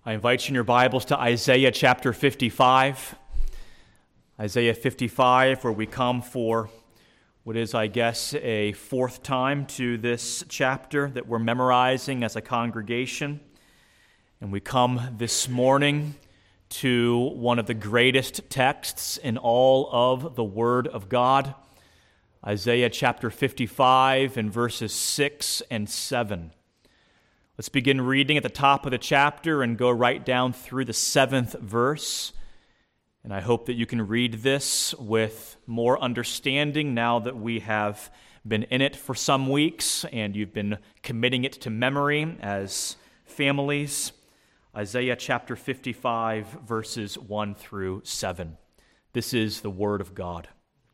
I invite you in your Bibles to Isaiah chapter 55. Isaiah 55, where we come for what is, I guess, a fourth time to this chapter that we're memorizing as a congregation. And we come this morning to one of the greatest texts in all of the Word of God, Isaiah chapter 55 and verses 6 and 7. Let's begin reading at the top of the chapter and go right down through the 7th verse. And I hope that you can read this with more understanding now that we have been in it for some weeks and you've been committing it to memory as families. Isaiah chapter 55, verses 1 through 7. This is the word of God.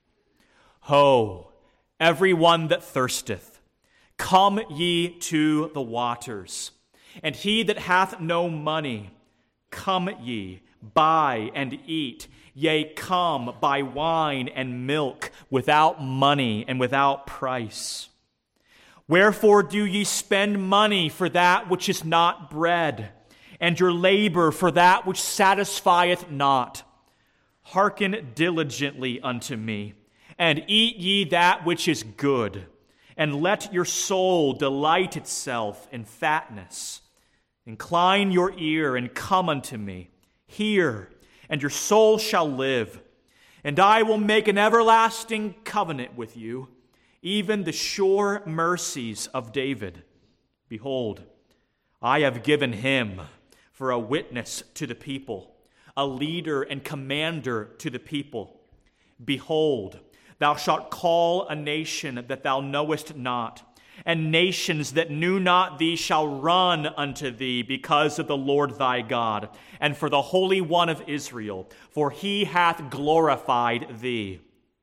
Ho, everyone that thirsteth, come ye to the waters, and he that hath no money, come ye, buy and eat. Yea, come, buy wine and milk without money and without price. Wherefore do ye spend money for that which is not bread, and your labor for that which satisfieth not? Hearken diligently unto me, and eat ye that which is good, and let your soul delight itself in fatness. Incline your ear and come unto me. Hear, and your soul shall live. And I will make an everlasting covenant with you, even the sure mercies of David. Behold, I have given him for a witness to the people, a leader and commander to the people. Behold, thou shalt call a nation that thou knowest not, and nations that knew not thee shall run unto thee because of the Lord thy God, and for the Holy One of Israel, for he hath glorified thee.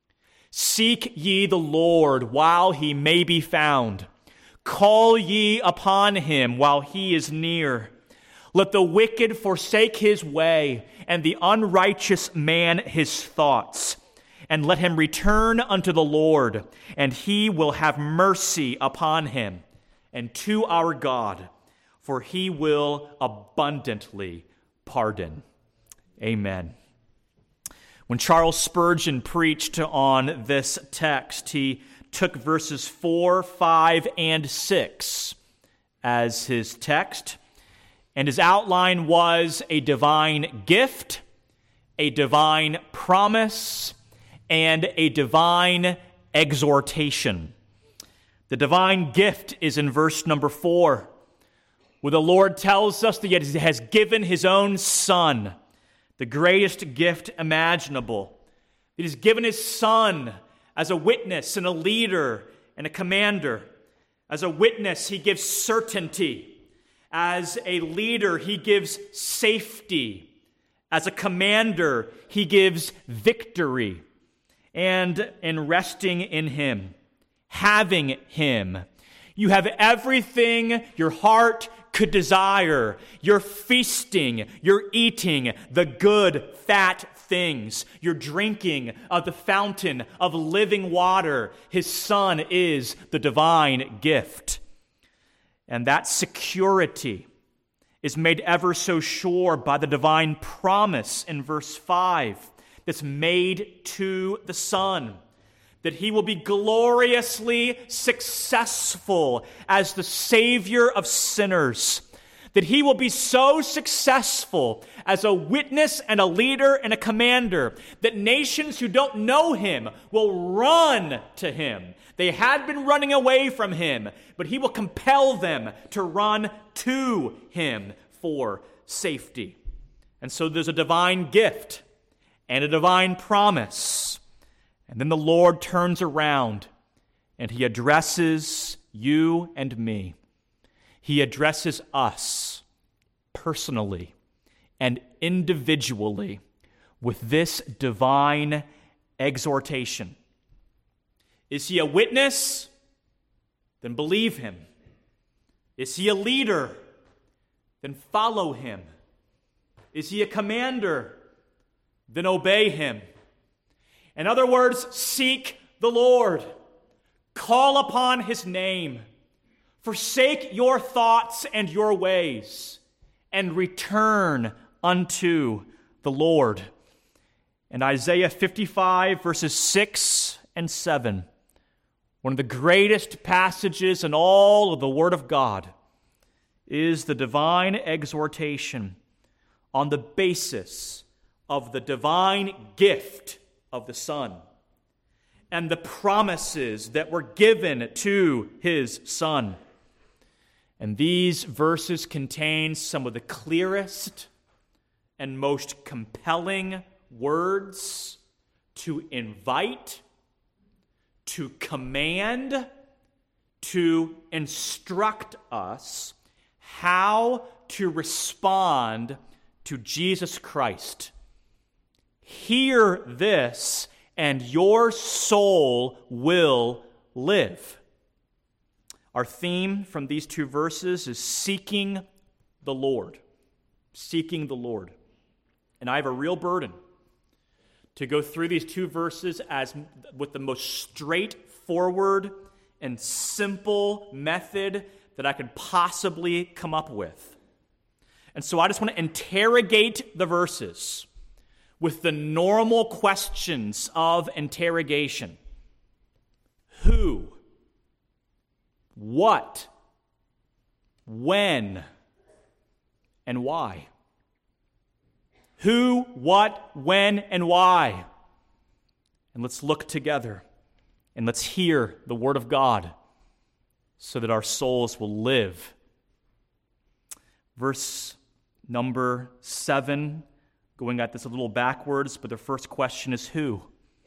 Seek ye the Lord while he may be found. Call ye upon him while he is near. Let the wicked forsake his way, and the unrighteous man his thoughts. And let him return unto the Lord, and he will have mercy upon him, and to our God, for he will abundantly pardon. Amen. When Charles Spurgeon preached on this text, he took verses 4, 5, and 6 as his text, and his outline was a divine gift, a divine promise, and a divine exhortation. The divine gift is in verse number 4, where the Lord tells us that He has given His own Son, the greatest gift imaginable. He has given His Son as a witness and a leader and a commander. As a witness, He gives certainty. As a leader, He gives safety. As a commander, He gives victory. And in resting in Him, having Him, you have everything your heart could desire. You're feasting, you're eating the good, fat things. You're drinking of the fountain of living water. His Son is the divine gift. And that security is made ever so sure by the divine promise in verse 5. That's made to the Son, that He will be gloriously successful as the Savior of sinners, that He will be so successful as a witness and a leader and a commander that nations who don't know Him will run to Him. They had been running away from Him, but He will compel them to run to Him for safety. And so there's a divine gift and a divine promise. And then the Lord turns around and He addresses you and me. He addresses us personally and individually with this divine exhortation. Is He a witness? Then believe Him. Is He a leader? Then follow Him. Is He a commander? Then obey Him. In other words, seek the Lord. Call upon His name. Forsake your thoughts and your ways, and return unto the Lord. And Isaiah 55, verses 6 and 7, one of the greatest passages in all of the Word of God, is the divine exhortation on the basis of the divine gift of the Son and the promises that were given to His Son. And these verses contain some of the clearest and most compelling words to invite, to command, to instruct us how to respond to Jesus Christ. Hear this, and your soul will live. Our theme from these two verses is seeking the Lord. Seeking the Lord. And I have a real burden to go through these two verses with the most straightforward and simple method that I could possibly come up with. And so I just want to interrogate the verses with the normal questions of interrogation. Who? What? When? And why? Who, what, when, and why? And let's look together and let's hear the Word of God so that our souls will live. Verse number 7, going at this a little backwards, but the first question is who?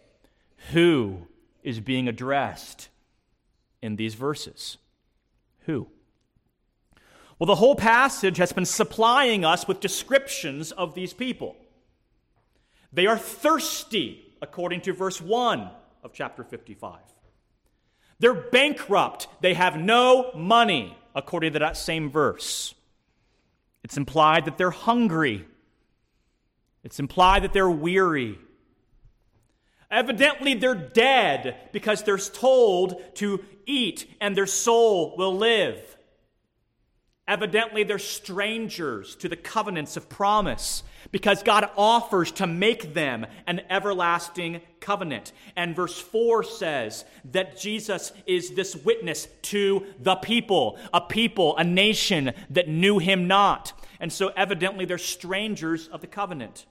Who is being addressed in these verses? Who? Well, the whole passage has been supplying us with descriptions of these people. They are thirsty, according to verse 1 of chapter 55. They're bankrupt. They have no money, according to that same verse. It's implied that they're hungry. It's implied that they're weary. Evidently, they're dead because they're told to eat and their soul will live. Evidently, they're strangers to the covenants of promise because God offers to make them an everlasting covenant. And verse 4 says that Jesus is this witness to the people, a nation that knew Him not. And so evidently, they're strangers of the covenant.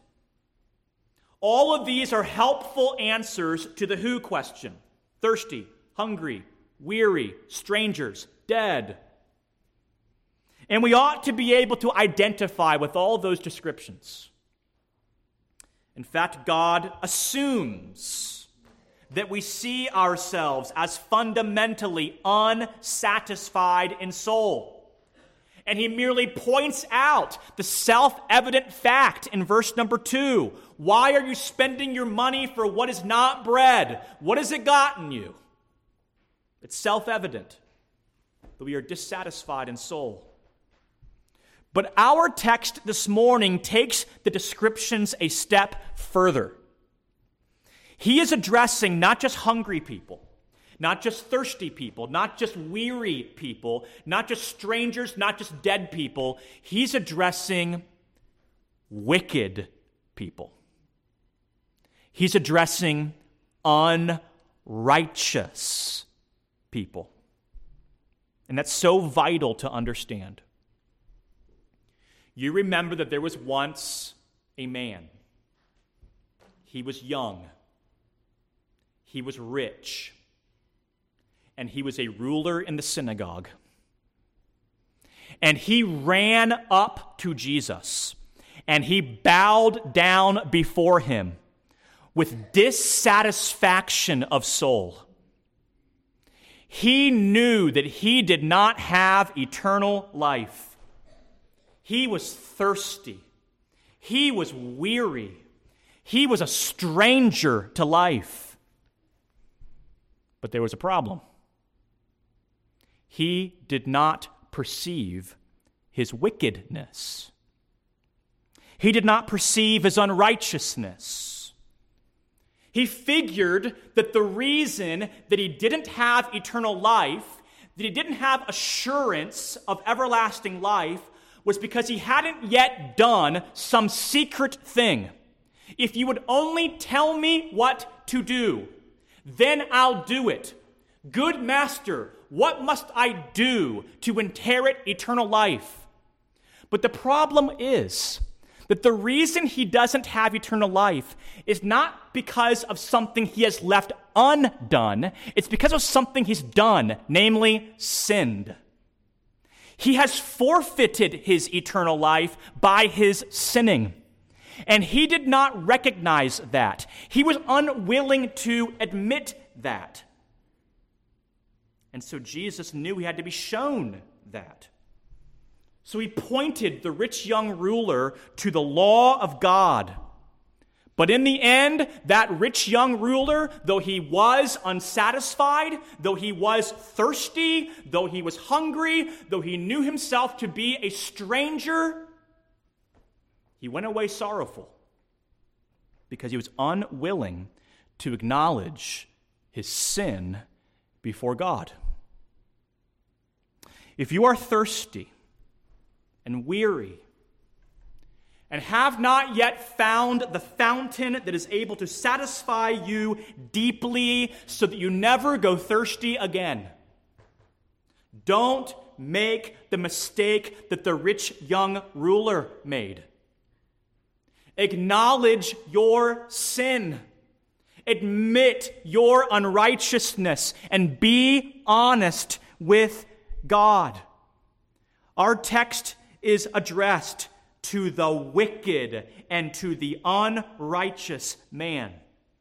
All of these are helpful answers to the who question. Thirsty, hungry, weary, strangers, dead. And we ought to be able to identify with all those descriptions. In fact, God assumes that we see ourselves as fundamentally unsatisfied in soul. And He merely points out the self-evident fact in verse number 2. Why are you spending your money for what is not bread? What has it gotten you? It's self-evident that we are dissatisfied in soul. But our text this morning takes the descriptions a step further. He is addressing not just hungry people, not just thirsty people, not just weary people, not just strangers, not just dead people. He's addressing wicked people. He's addressing unrighteous people. And that's so vital to understand. You remember that there was once a man. He was young. He was rich. And he was a ruler in the synagogue. And he ran up to Jesus. And he bowed down before Him with dissatisfaction of soul. He knew that he did not have eternal life. He was thirsty. He was weary. He was a stranger to life. But there was a problem. He did not perceive his wickedness. He did not perceive his unrighteousness. He figured that the reason that he didn't have eternal life, that he didn't have assurance of everlasting life, was because he hadn't yet done some secret thing. If you would only tell me what to do, then I'll do it. Good master, what must I do to inherit eternal life? But the problem is that the reason he doesn't have eternal life is not because of something he has left undone. It's because of something he's done, namely sinned. He has forfeited his eternal life by his sinning. And he did not recognize that. He was unwilling to admit that. And so Jesus knew he had to be shown that. So he pointed the rich young ruler to the law of God. But in the end, that rich young ruler, though he was unsatisfied, though he was thirsty, though he was hungry, though he knew himself to be a stranger, he went away sorrowful because he was unwilling to acknowledge his sin before God. If you are thirsty and weary and have not yet found the fountain that is able to satisfy you deeply so that you never go thirsty again, don't make the mistake that the rich young ruler made. Acknowledge your sin. Admit your unrighteousness and be honest with God. Our text is addressed to the wicked and to the unrighteous man,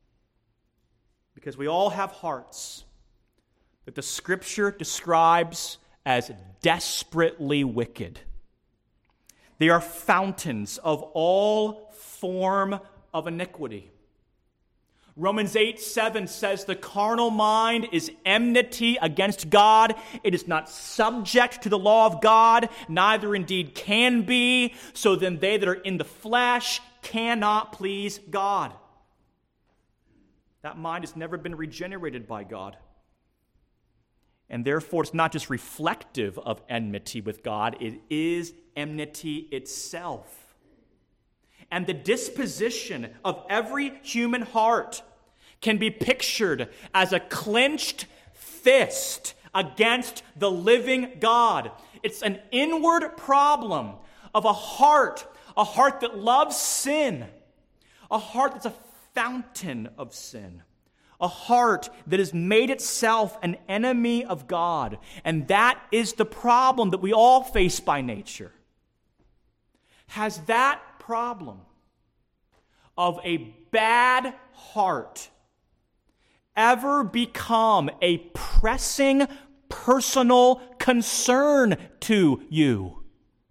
because we all have hearts that the Scripture describes as desperately wicked. They are fountains of all form of iniquity. Romans 8:7 says the carnal mind is enmity against God. It is not subject to the law of God, neither indeed can be. So then they that are in the flesh cannot please God. That mind has never been regenerated by God. And therefore it's not just reflective of enmity with God, it is enmity itself. And the disposition of every human heart can be pictured as a clenched fist against the living God. It's an inward problem of a heart that loves sin, a heart that's a fountain of sin, a heart that has made itself an enemy of God. And that is the problem that we all face by nature. Has that problem of a bad heart ever become a pressing personal concern to you?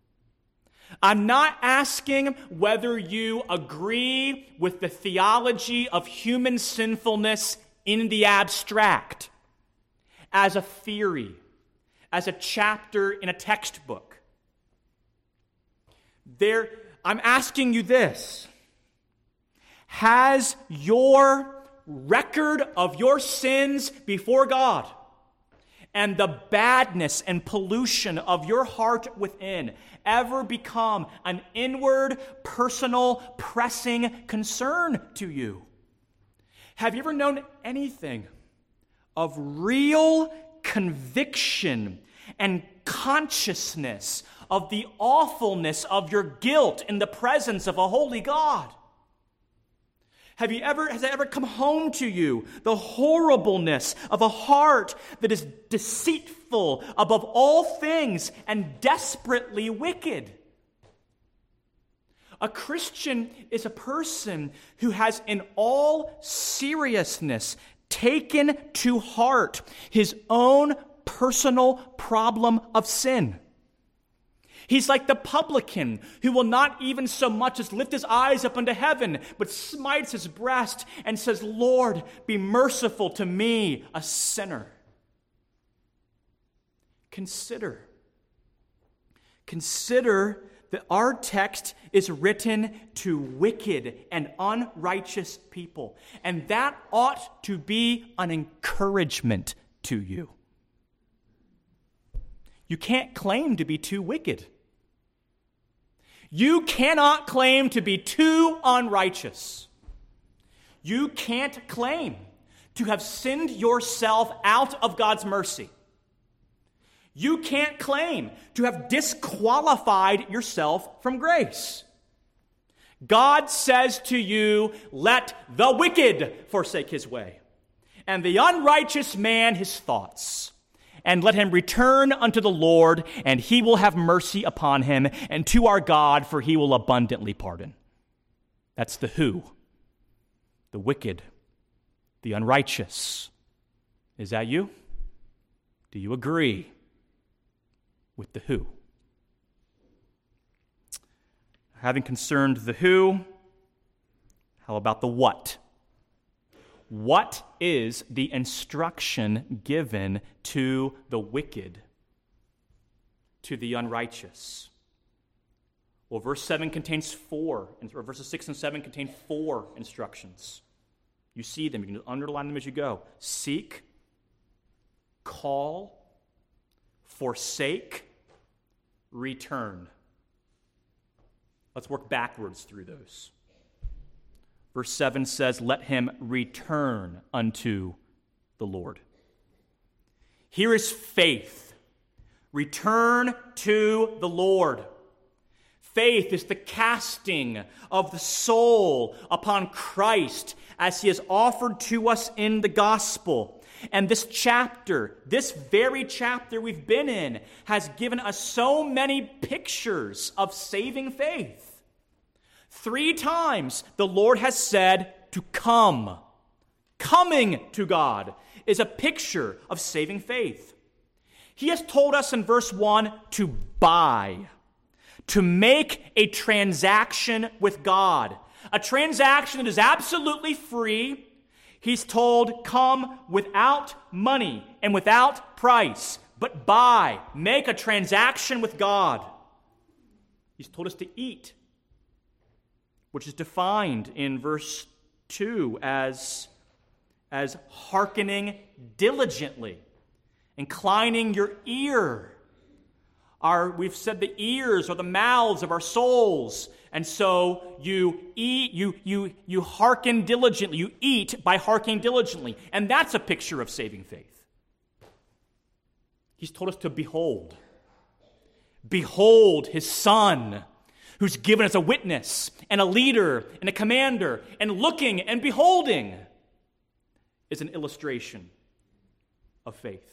I'm not asking whether you agree with the theology of human sinfulness in the abstract, as a theory, as a chapter in a textbook. I'm asking you this. Has your record of your sins before God and the badness and pollution of your heart within ever become an inward, personal, pressing concern to you? Have you ever known anything of real conviction and consciousness of the awfulness of your guilt in the presence of a holy God? Has it ever come home to you the horribleness of a heart that is deceitful above all things and desperately wicked? A Christian is a person who has in all seriousness taken to heart his own personal problem of sin. He's like the publican who will not even so much as lift his eyes up unto heaven, but smites his breast and says, "Lord, be merciful to me, a sinner." Consider that our text is written to wicked and unrighteous people, and that ought to be an encouragement to you. You can't claim to be too wicked. You cannot claim to be too unrighteous. You can't claim to have sinned yourself out of God's mercy. You can't claim to have disqualified yourself from grace. God says to you, let the wicked forsake his way, and the unrighteous man his thoughts, and let him return unto the Lord, and he will have mercy upon him, and to our God, for he will abundantly pardon. That's the who. The wicked, the unrighteous. Is that you? Do you agree with the who? Having concerned the who, how about the what? What is the instruction given to the wicked, to the unrighteous? Well, verse 7 contains verses 6 and 7 contain 4 instructions. You see them. You can underline them as you go. Seek, call, forsake, return. Let's work backwards through those. Verse 7 says, let him return unto the Lord. Here is faith. Return to the Lord. Faith is the casting of the soul upon Christ as he has offered to us in the gospel. And this chapter, this very chapter we've been in, has given us so many pictures of saving faith. 3 times the Lord has said to come. Coming to God is a picture of saving faith. He has told us in verse 1 to buy, to make a transaction with God. A transaction that is absolutely free. He's told, come without money and without price, but buy, make a transaction with God. He's told us to eat, which is defined in verse 2 as hearkening diligently, inclining your ear. We've said the ears are the mouths of our souls. And so you eat, you hearken diligently. You eat by hearkening diligently. And that's a picture of saving faith. He's told us to behold. Behold his Son, who's given us a witness and a leader and a commander. And looking and beholding is an illustration of faith.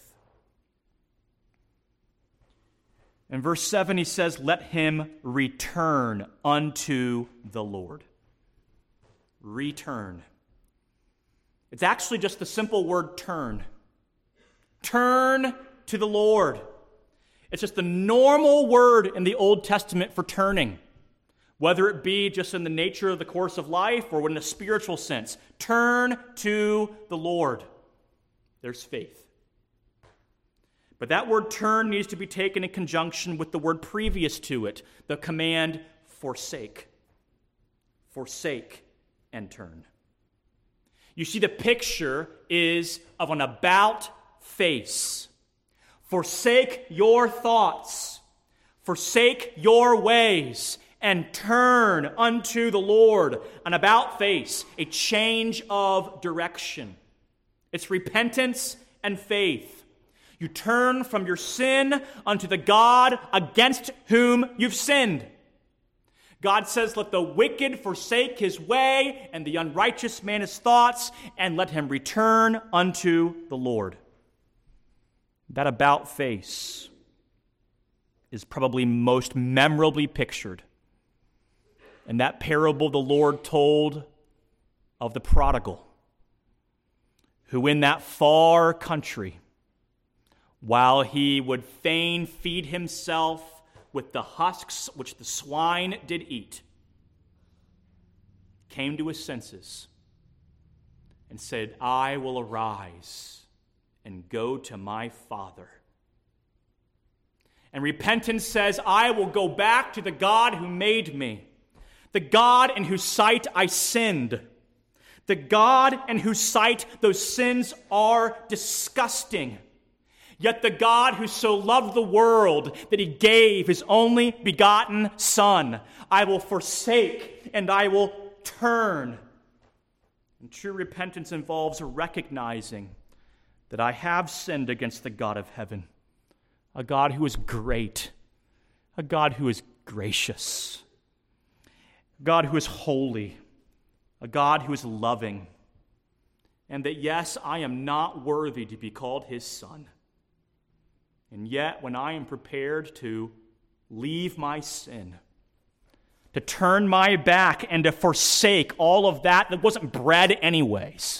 In verse 7, he says, let him return unto the Lord. Return. It's actually just the simple word turn. Turn to the Lord. It's just the normal word in the Old Testament for turning, whether it be just in the nature of the course of life or in a spiritual sense. Turn to the Lord. There's faith. But that word turn needs to be taken in conjunction with the word previous to it, the command forsake. Forsake and turn. You see, the picture is of an about face. Forsake your thoughts. Forsake your ways and turn unto the Lord. An about face, a change of direction. It's repentance and faith. You turn from your sin unto the God against whom you've sinned. God says, let the wicked forsake his way, and the unrighteous man his thoughts, and let him return unto the Lord. That about face is probably most memorably pictured in that parable the Lord told of the prodigal, who in that far country, while he would fain feed himself with the husks which the swine did eat, came to his senses and said, I will arise and go to my father. And repentance says, I will go back to the God who made me, the God in whose sight I sinned, the God in whose sight those sins are disgusting. Yet the God who so loved the world that he gave his only begotten Son, I will forsake and I will turn. And true repentance involves recognizing that I have sinned against the God of heaven, a God who is great, a God who is gracious, a God who is holy, a God who is loving, and that, yes, I am not worthy to be called his son. And yet, when I am prepared to leave my sin, to turn my back and to forsake all of that wasn't bred anyways,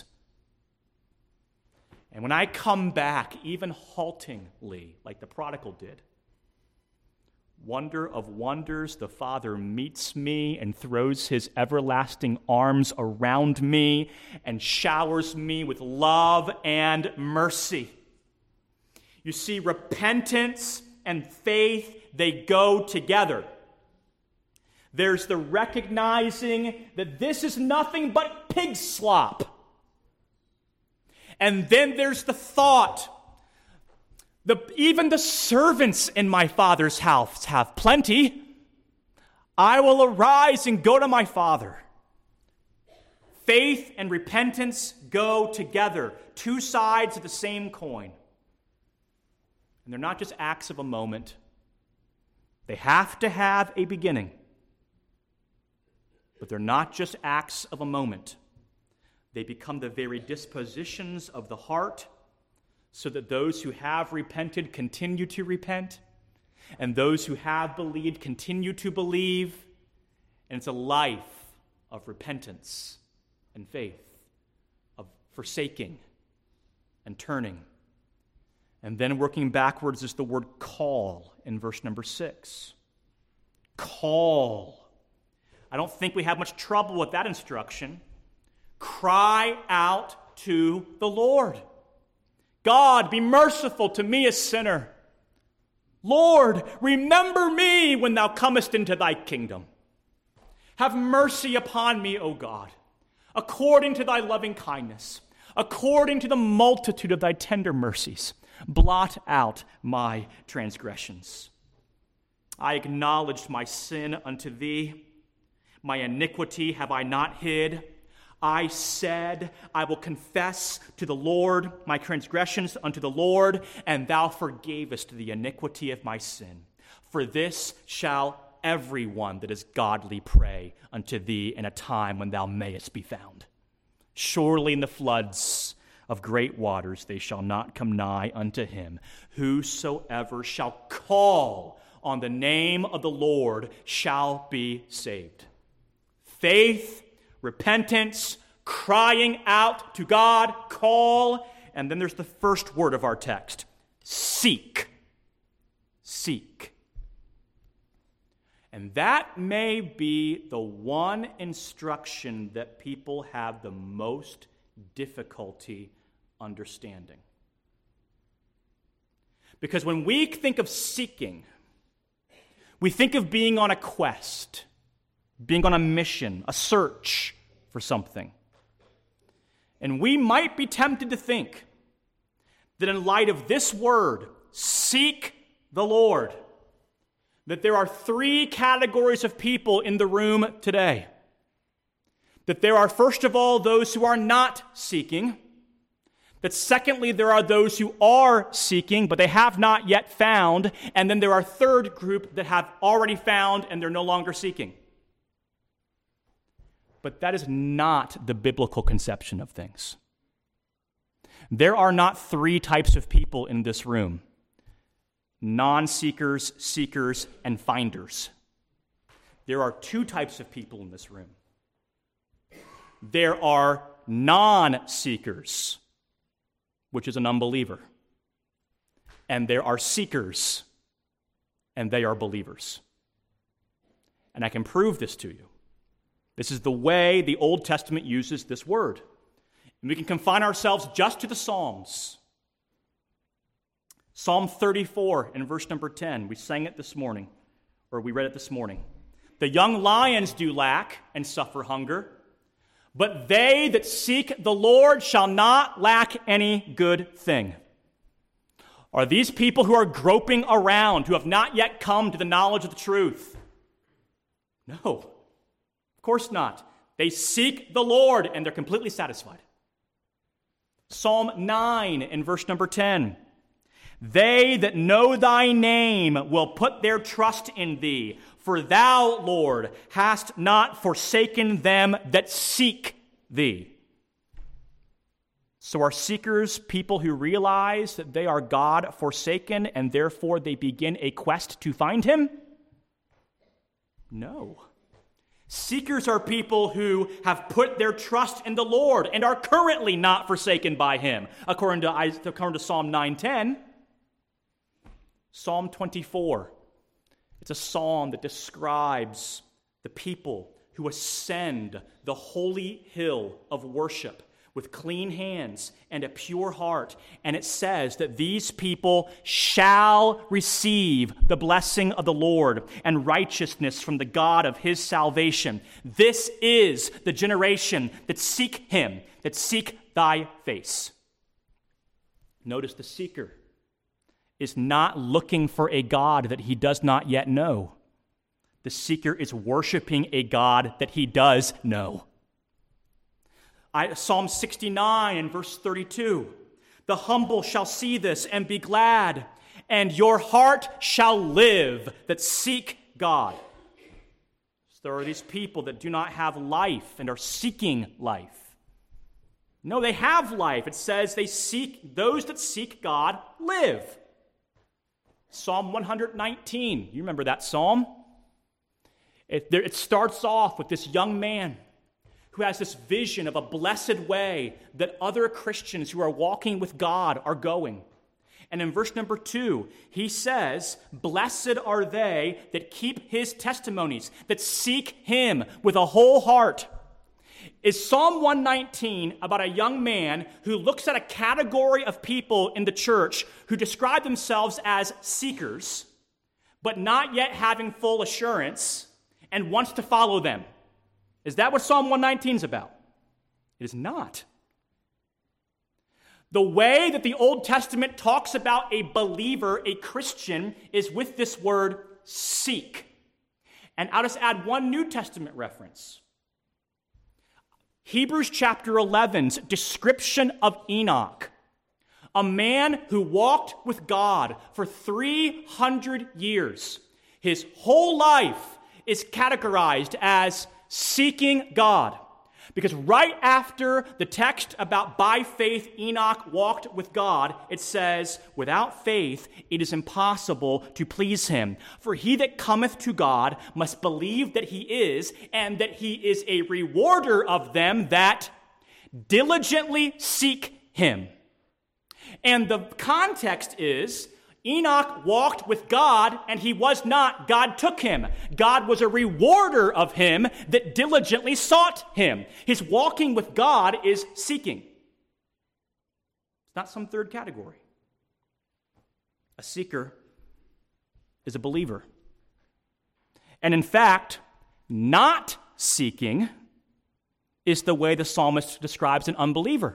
and when I come back, even haltingly, like the prodigal did, wonder of wonders, the Father meets me and throws his everlasting arms around me and showers me with love and mercy. You see, repentance and faith, they go together. There's the recognizing that this is nothing but pig slop. And then there's the thought, even the servants in my Father's house have plenty. I will arise and go to my Father. Faith and repentance go together, two sides of the same coin. And they're not just acts of a moment. They have to have a beginning. But they're not just acts of a moment. They become the very dispositions of the heart, so that those who have repented continue to repent, and those who have believed continue to believe. And it's a life of repentance and faith, of forsaking and turning. And then working backwards is the word call in verse number 6. Call. I don't think we have much trouble with that instruction. Cry out to the Lord. God, be merciful to me, a sinner. Lord, remember me when thou comest into thy kingdom. Have mercy upon me, O God, according to thy loving kindness, according to the multitude of thy tender mercies. Blot out my transgressions. I acknowledged my sin unto thee. My iniquity have I not hid. I said, I will confess to the Lord my transgressions unto the Lord, and thou forgavest the iniquity of my sin. For this shall everyone that is godly pray unto thee in a time when thou mayest be found. Surely in the floods of great waters they shall not come nigh unto him. Whosoever shall call on the name of the Lord shall be saved. Faith, repentance, crying out to God, call, and then there's the first word of our text, seek. Seek. And that may be the one instruction that people have the most difficulty understanding. Because when we think of seeking, we think of being on a quest, being on a mission, a search for something. And we might be tempted to think that in light of this word, seek the Lord, that there are three categories of people in the room today. That there are, first of all, those who are not seeking. That secondly, there are those who are seeking, but they have not yet found. And then there are a third group that have already found and they're no longer seeking. But that is not the biblical conception of things. There are not three types of people in this room: non-seekers, seekers, and finders. There are two types of people in this room. There are non-seekers, which is an unbeliever. And there are seekers, and they are believers. And I can prove this to you. This is the way the Old Testament uses this word. And we can confine ourselves just to the Psalms. Psalm 34 in verse number 10. We sang it this morning, or we read it this morning. The young lions do lack and suffer hunger, but they that seek the Lord shall not lack any good thing. Are these people who are groping around, who have not yet come to the knowledge of the truth? No, of course not. They seek the Lord and they're completely satisfied. Psalm 9 in verse number 10. They that know thy name will put their trust in thee, for thou, Lord, hast not forsaken them that seek thee. So are seekers people who realize that they are God forsaken and therefore they begin a quest to find him? No. Seekers are people who have put their trust in the Lord and are currently not forsaken by him, according to Psalm 9:10. Psalm 24. It's a psalm that describes the people who ascend the holy hill of worship with clean hands and a pure heart. And it says that these people shall receive the blessing of the Lord and righteousness from the God of his salvation. This is the generation that seek him, that seek thy face. Notice the seeker is not looking for a God that he does not yet know. The seeker is worshiping a God that he does know. Psalm 69 and verse 32. The humble shall see this and be glad, and your heart shall live that seek God. So there are these people that do not have life and are seeking life. No, they have life. It says those that seek God live. Psalm 119. You remember that psalm? It starts off with this young man who has this vision of a blessed way that other Christians who are walking with God are going. And in verse number 2, he says, blessed are they that keep his testimonies, that seek him with a whole heart. Is Psalm 119 about a young man who looks at a category of people in the church who describe themselves as seekers, but not yet having full assurance, and wants to follow them? Is that what Psalm 119 is about? It is not. The way that the Old Testament talks about a believer, a Christian, is with this word seek. And I'll just add one New Testament reference. Hebrews chapter 11's description of Enoch, a man who walked with God for 300 years. His whole life is categorized as seeking God. Because right after the text about by faith Enoch walked with God, it says, without faith it is impossible to please him. For he that cometh to God must believe that he is, and that he is a rewarder of them that diligently seek him. And the context is, Enoch walked with God, and he was not. God took him. God was a rewarder of him that diligently sought him. His walking with God is seeking. It's not some third category. A seeker is a believer. And in fact, not seeking is the way the psalmist describes an unbeliever.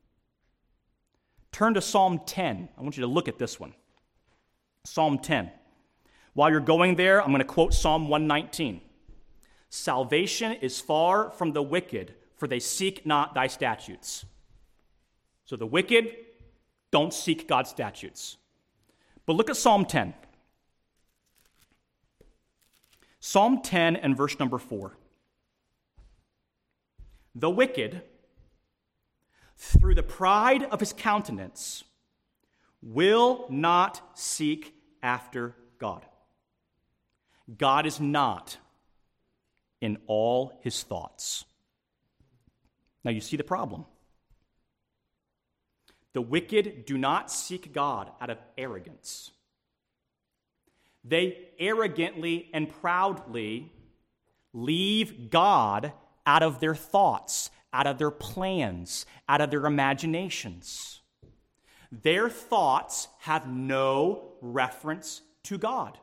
Turn to Psalm 10. I want you to look at this one. Psalm 10. While you're going there, I'm going to quote Psalm 119. Salvation is far from the wicked, for they seek not thy statutes. So the wicked don't seek God's statutes. But look at Psalm 10. Psalm 10 and verse number 4. The wicked, through the pride of his countenance, will not seek after God. God is not in all his thoughts. Now you see the problem. The wicked do not seek God out of arrogance. They arrogantly and proudly leave God out of their thoughts, out of their plans, out of their imaginations. Their thoughts have no reference to God.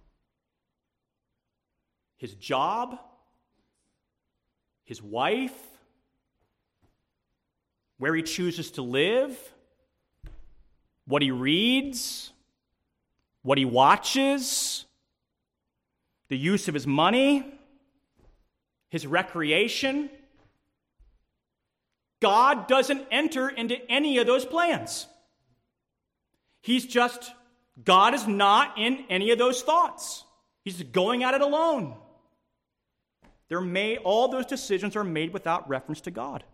His job, his wife, where he chooses to live, what he reads, what he watches, the use of his money, his recreation. God doesn't enter into any of those plans. God is not in any of those thoughts. He's going at it alone. All those decisions are made without reference to God.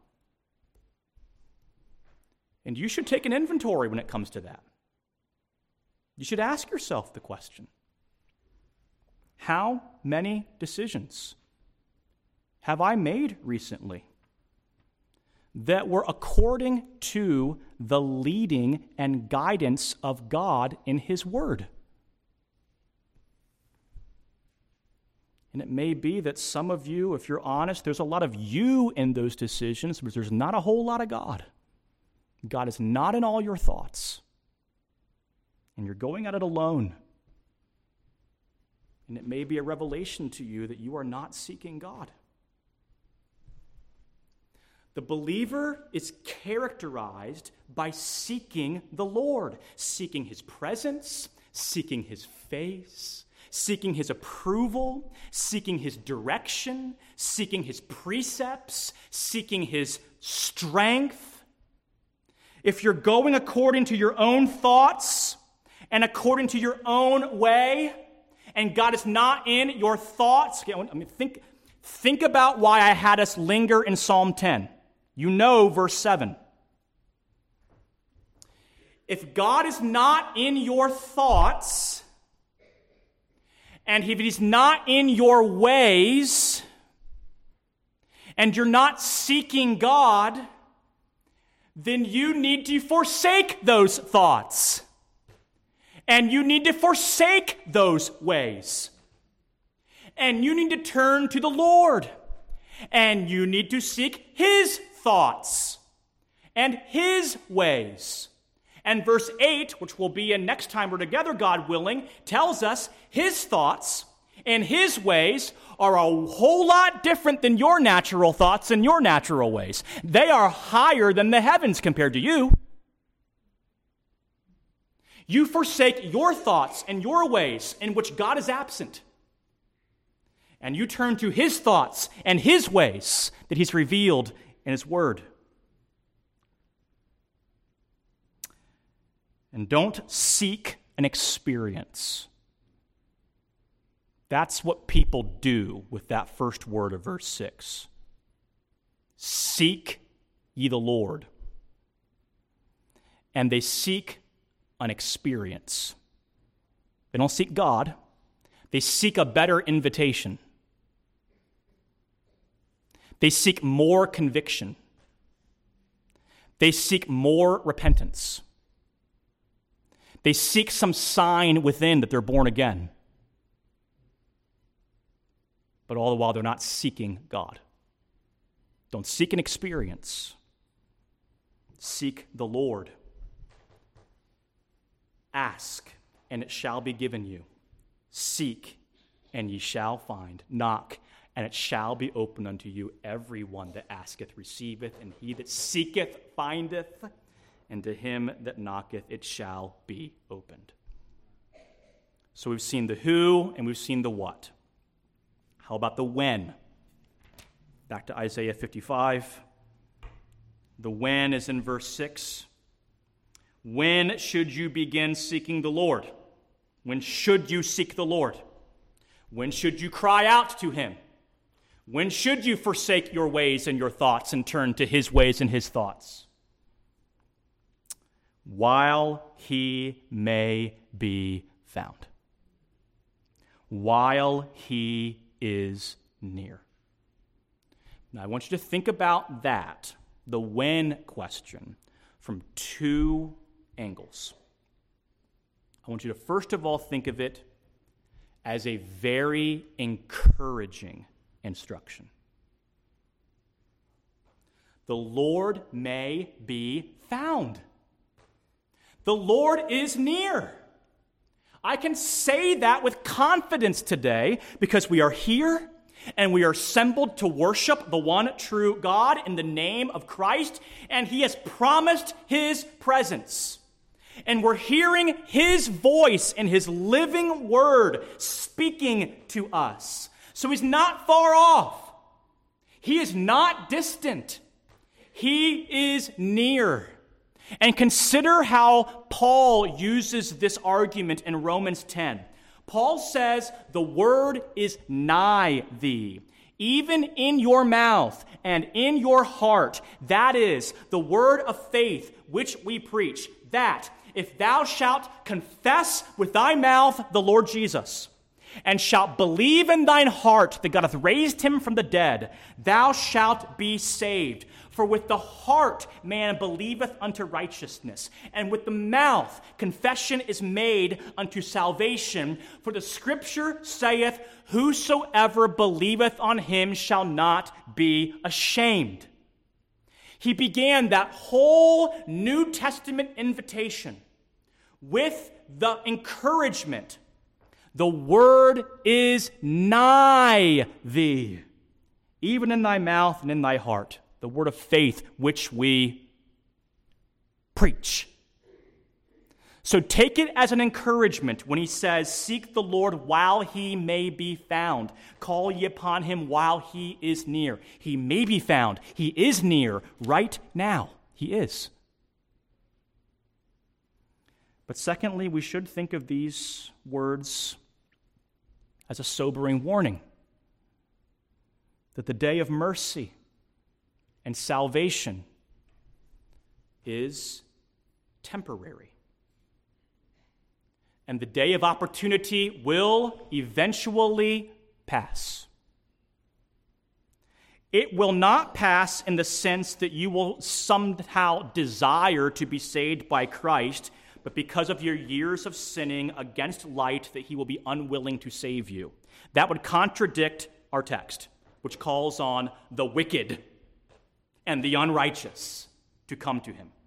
And you should take an inventory when it comes to that. You should ask yourself the question, how many decisions have I made recently that were according to the leading and guidance of God in His Word? And it may be that some of you, if you're honest, there's a lot of you in those decisions, but there's not a whole lot of God. God is not in all your thoughts. And you're going at it alone. And it may be a revelation to you that you are not seeking God. The believer is characterized by seeking the Lord, seeking His presence, seeking His face, seeking His approval, seeking His direction, seeking His precepts, seeking His strength. If you're going according to your own thoughts and according to your own way, and God is not in your thoughts, think about why I had us linger in Psalm 10. You know verse 7. If God is not in your thoughts, and if He's not in your ways, and you're not seeking God, then you need to forsake those thoughts. And you need to forsake those ways. And you need to turn to the Lord. And you need to seek His thoughts and His ways. And verse 8, which will be in next time we're together, God willing, tells us His thoughts and His ways are a whole lot different than your natural thoughts and your natural ways. They are higher than the heavens compared to you. You forsake your thoughts and your ways in which God is absent. And you turn to His thoughts and His ways that He's revealed in His Word. And don't seek an experience. That's what people do with that first word of verse 6. Seek ye the Lord. And they seek an experience. They don't seek God. They seek a better invitation. They seek more conviction. They seek more repentance. They seek some sign within that they're born again. But all the while, they're not seeking God. Don't seek an experience. Seek the Lord. Ask, and it shall be given you. Seek, and ye shall find. Knock, and it shall be opened unto you. Everyone that asketh receiveth, and he that seeketh findeth, and to him that knocketh it shall be opened. So we've seen the who, and we've seen the what. How about the when? Back to Isaiah 55. The when is in verse 6. When should you begin seeking the Lord? When should you seek the Lord? When should you cry out to Him? When should you forsake your ways and your thoughts and turn to His ways and His thoughts? While He may be found. While He is near. Now, I want you to think about that, the when question, from two angles. I want you to first of all think of it as a very encouraging instruction. The Lord may be found. The Lord is near. I can say that with confidence today because we are here and we are assembled to worship the one true God in the name of Christ, and He has promised His presence. And we're hearing his voice and his living word speaking to us. So he's not far off. He is not distant. He is near. And consider how Paul uses this argument in Romans 10. Paul says, the word is nigh thee, even in your mouth and in your heart. That is the word of faith which we preach, that if thou shalt confess with thy mouth the Lord Jesus, and shalt believe in thine heart that God hath raised him from the dead, thou shalt be saved. For with the heart man believeth unto righteousness, and with the mouth confession is made unto salvation. For the scripture saith, whosoever believeth on him shall not be ashamed. He began that whole New Testament invitation with the encouragement, the word is nigh thee, even in thy mouth and in thy heart. The word of faith which we preach. So take it as an encouragement when he says, seek the Lord while he may be found. Call ye upon him while he is near. He may be found. He is near right now. He is. But secondly, we should think of these words as a sobering warning that the day of mercy and salvation is temporary. And the day of opportunity will eventually pass. It will not pass in the sense that you will somehow desire to be saved by Christ, but because of your years of sinning against light, that he will be unwilling to save you. That would contradict our text, which calls on the wicked and the unrighteous to come to him.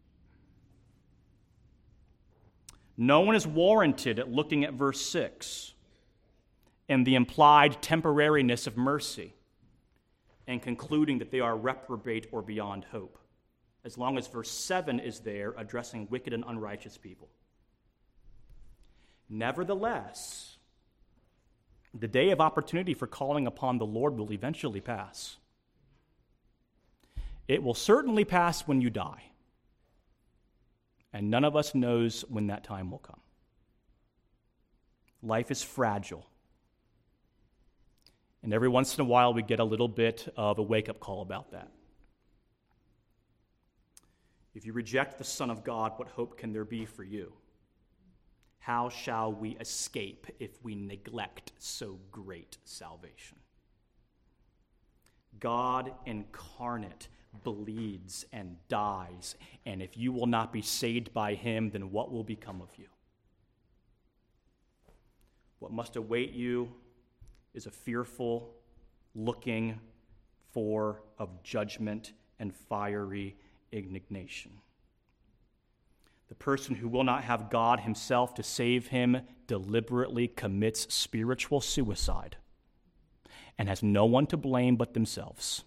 No one is warranted at looking at verse 6 and the implied temporariness of mercy and concluding that they are reprobate or beyond hope, as long as verse 7 is there addressing wicked and unrighteous people. Nevertheless, the day of opportunity for calling upon the Lord will eventually pass. It will certainly pass when you die, and none of us knows when that time will come. Life is fragile, and every once in a while we get a little bit of a wake-up call about that. If you reject the Son of God, what hope can there be for you? How shall we escape if we neglect so great salvation? God incarnate bleeds and dies, and if you will not be saved by him, then what will become of you? What must await you is a fearful looking for of judgment and fiery indignation. The person who will not have God himself to save him deliberately commits spiritual suicide and has no one to blame but themselves.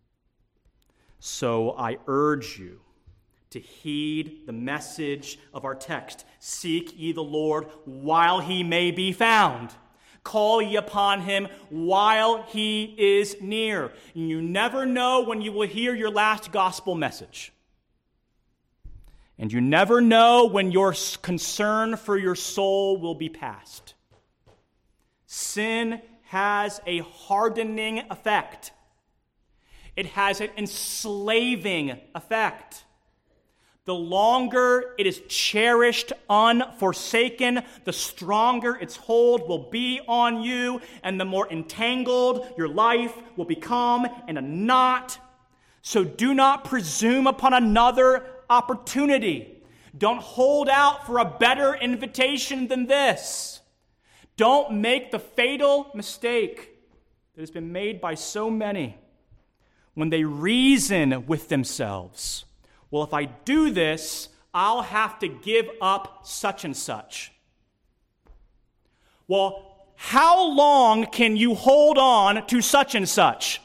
So I urge you to heed the message of our text. Seek ye the Lord while he may be found. Call ye upon him while he is near. You never know when you will hear your last gospel message. And you never know when your concern for your soul will be past. Sin has a hardening effect. It has an enslaving effect. The longer it is cherished, unforsaken, the stronger its hold will be on you, and the more entangled your life will become in a knot. So do not presume upon another opportunity. Don't hold out for a better invitation than this. Don't make the fatal mistake that has been made by so many when they reason with themselves. Well, if I do this, I'll have to give up such and such. Well, how long can you hold on to such and such?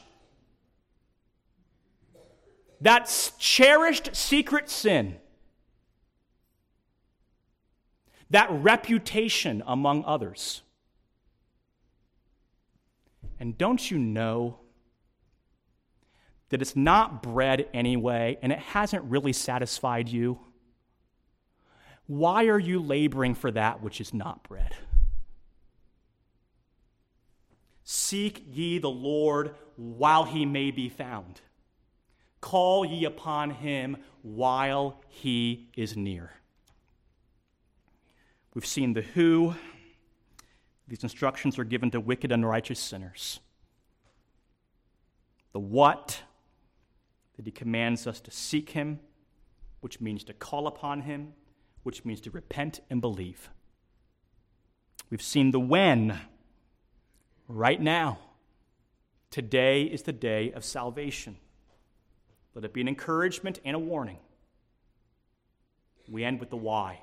That cherished secret sin. that reputation among others. And don't you know that it's not bread anyway, and it hasn't really satisfied you? Why are you laboring for that which is not bread? Seek ye the Lord while he may be found. Call ye upon him while he is near. We've seen the who. These instructions are given to wicked and righteous sinners. The what, that he commands us to seek him, which means to call upon him, which means to repent and believe. We've seen the when, right now. Today is the day of salvation. Let it be an encouragement and a warning. We end with the why.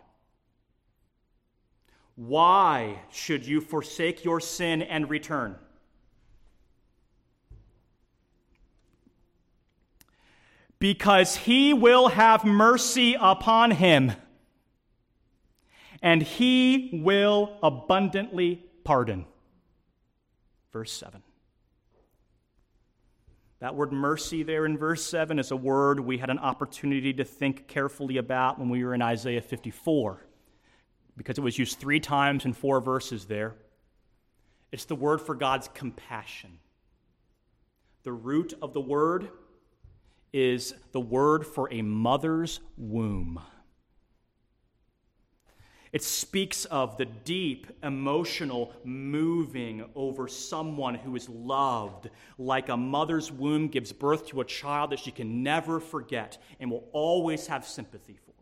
Why should you forsake your sin and return? Because he will have mercy upon him, and he will abundantly pardon. Verse 7. That word mercy there in verse 7 is a word we had an opportunity to think carefully about when we were in Isaiah 54, because it was used 3 times in 4 verses there. It's the word for God's compassion. The root of the word is the word for a mother's womb. It speaks of the deep, emotional moving over someone who is loved, like a mother's womb gives birth to a child that she can never forget and will always have sympathy for.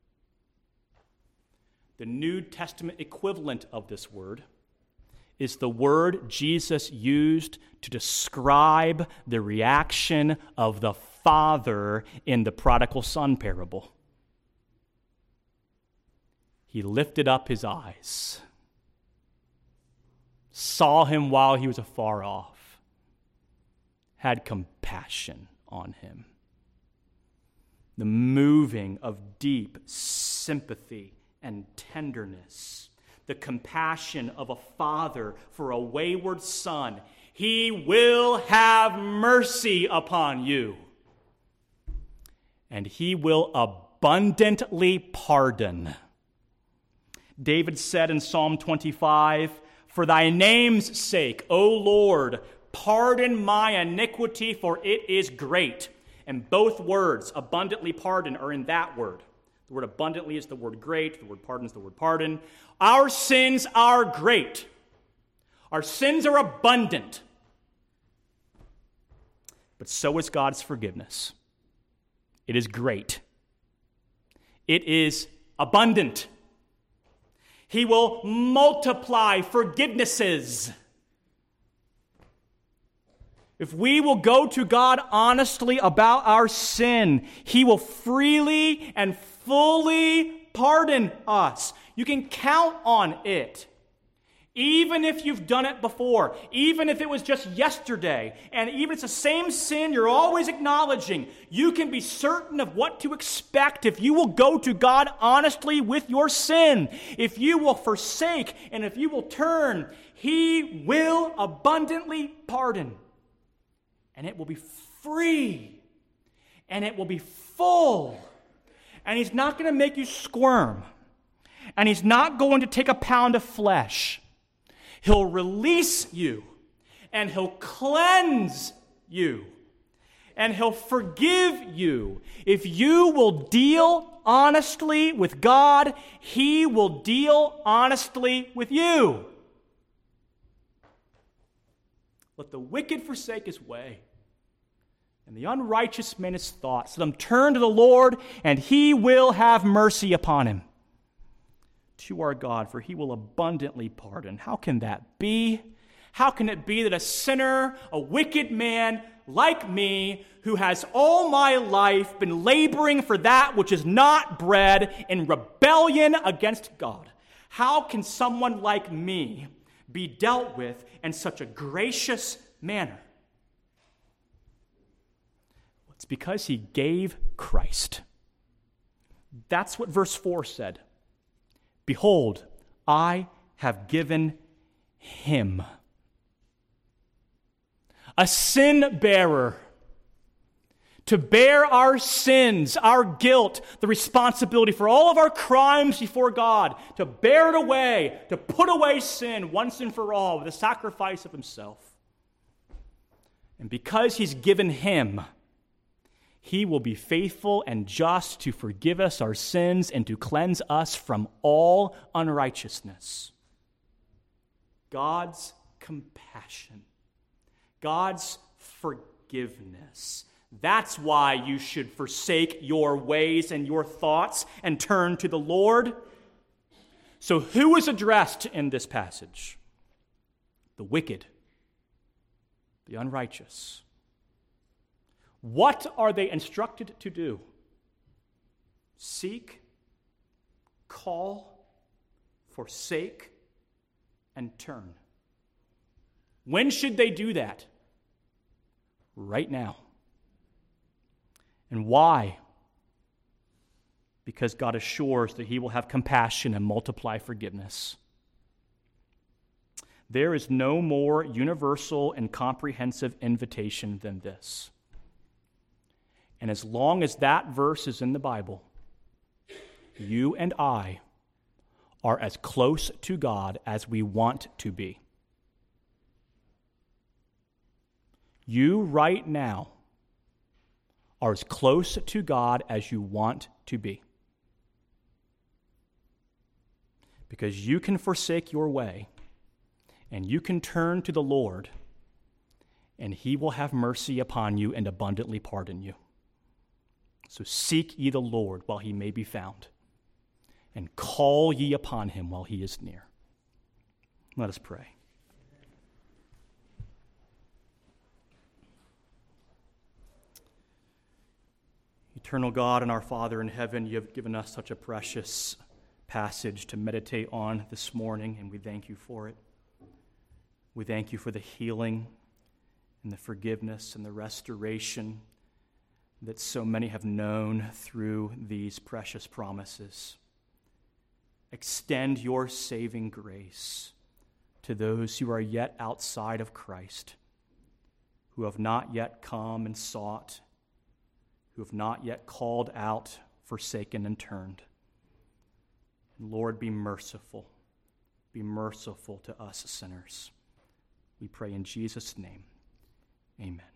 The New Testament equivalent of this word is the word Jesus used to describe the reaction of the father in the prodigal son parable. He lifted up his eyes, saw him while he was afar off, had compassion on him. The moving of deep sympathy and tenderness, the compassion of a father for a wayward son. He will have mercy upon you, and he will abundantly pardon. David said in Psalm 25, "For thy name's sake, O Lord, pardon my iniquity, for it is great." And both words, abundantly pardon, are in that word. The word abundantly is the word great. The word pardon is the word pardon. Our sins are great. Our sins are abundant. But so is God's forgiveness. It is great. It is abundant. He will multiply forgivenesses. If we will go to God honestly about our sin, he will freely and fully pardon us. You can count on it. Even if you've done it before, even if it was just yesterday, and even if it's the same sin you're always acknowledging, you can be certain of what to expect if you will go to God honestly with your sin. If you will forsake and if you will turn, he will abundantly pardon. And it will be free. And it will be full. And he's not going to make you squirm. And he's not going to take a pound of flesh. He'll release you, and he'll cleanse you, and he'll forgive you. If you will deal honestly with God, he will deal honestly with you. Let the wicked forsake his way, and the unrighteous man his thoughts. Let him turn to the Lord, and he will have mercy upon him. To our God, for he will abundantly pardon. How can that be? How can it be that a sinner, a wicked man like me, who has all my life been laboring for that which is not bread in rebellion against God, how can someone like me be dealt with in such a gracious manner? It's because he gave Christ. That's what verse 4 said. Behold, I have given him. A sin bearer, to bear our sins, our guilt, the responsibility for all of our crimes before God, to bear it away, to put away sin once and for all with the sacrifice of himself. And because he's given him, he will be faithful and just to forgive us our sins and to cleanse us from all unrighteousness. God's compassion, God's forgiveness. That's why you should forsake your ways and your thoughts and turn to the Lord. So who is addressed in this passage? The wicked, the unrighteous. What are they instructed to do? Seek, call, forsake, and turn. When should they do that? Right now. And why? Because God assures that he will have compassion and multiply forgiveness. There is no more universal and comprehensive invitation than this. And as long as that verse is in the Bible, you and I are as close to God as we want to be. You right now are as close to God as you want to be. Because you can forsake your way and you can turn to the Lord, and he will have mercy upon you and abundantly pardon you. So seek ye the Lord while he may be found, and call ye upon him while he is near. Let us pray. Eternal God and our Father in heaven, you have given us such a precious passage to meditate on this morning, and we thank you for it. We thank you for the healing and the forgiveness and the restoration that so many have known through these precious promises. Extend your saving grace to those who are yet outside of Christ, who have not yet come and sought, who have not yet called out, forsaken, and turned. Lord, be merciful. Be merciful to us sinners. We pray in Jesus' name. Amen.